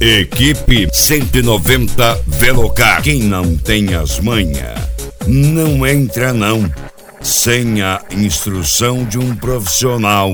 Equipe 190 Velocar. Quem não tem as manhas, não entra não. Sem a instrução de um profissional.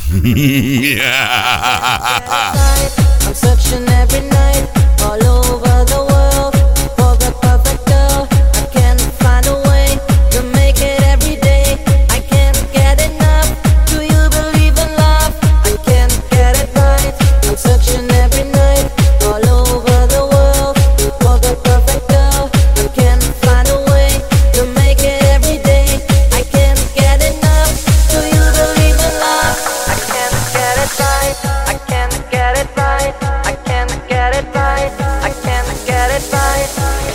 I'm searching every night, all over the world, for the perfect girl. I can't find a way to make it every day. I can't get enough. Do you believe in love? I can't get it right. I'm searching every night, all over the world, for the perfect girl. I can't find a way to make it every day. I can't get enough. Do you believe in love? I can't get it right. I can't get it right. I can't get it right. I can't get it right.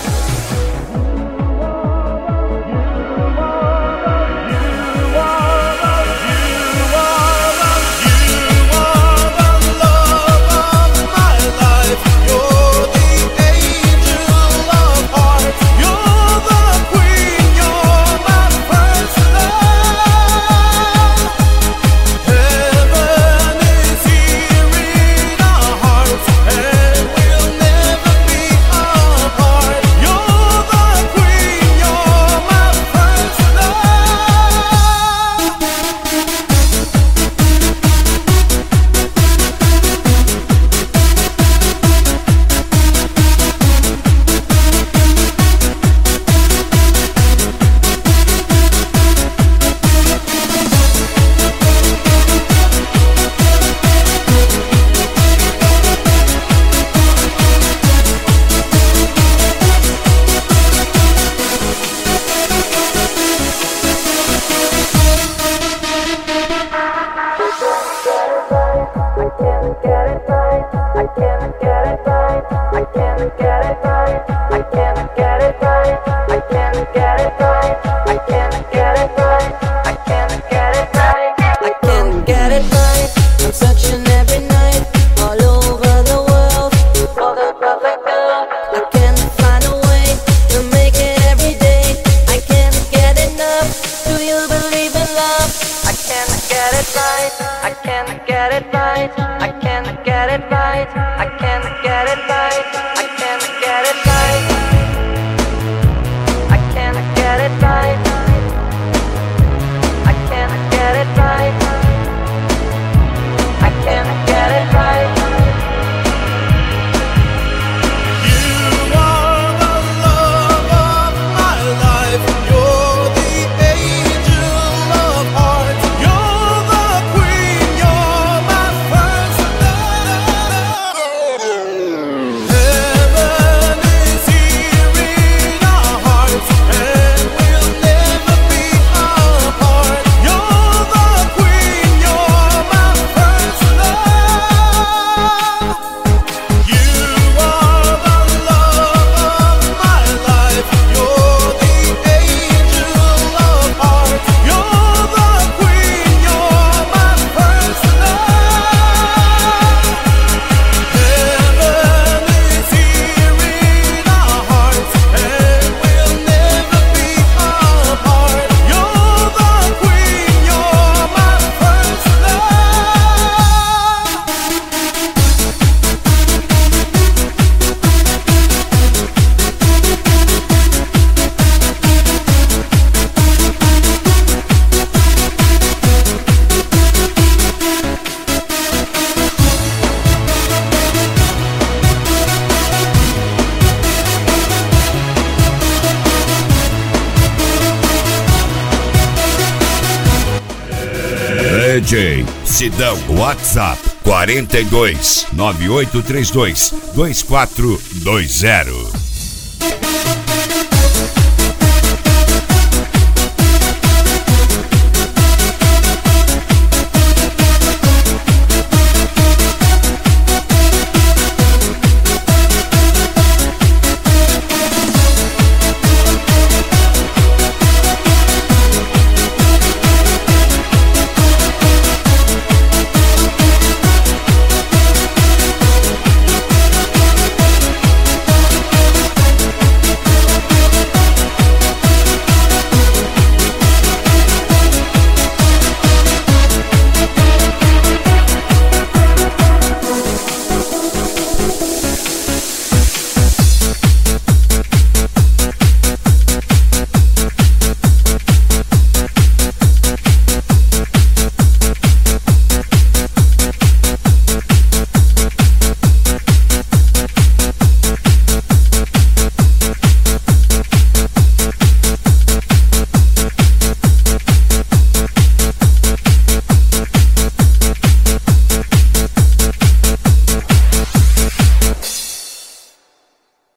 DJ Sidão, WhatsApp 42 9832 2420.